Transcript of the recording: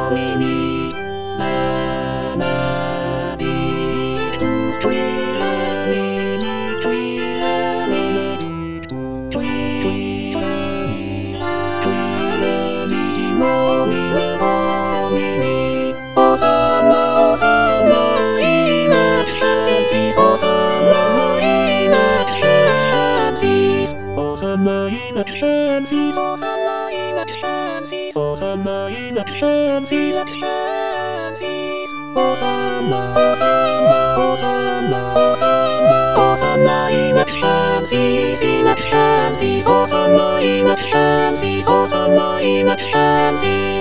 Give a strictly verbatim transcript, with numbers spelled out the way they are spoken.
mini melody to sweet mini sweet mini sweet mini mo mini mo mini osama osama ina shansis osama ina shansis osama ina shansis osama ina shansis osama ina shansis shansis osama osama osama osama osama ina shansis ina shansis osama ina shansis osama ina shansis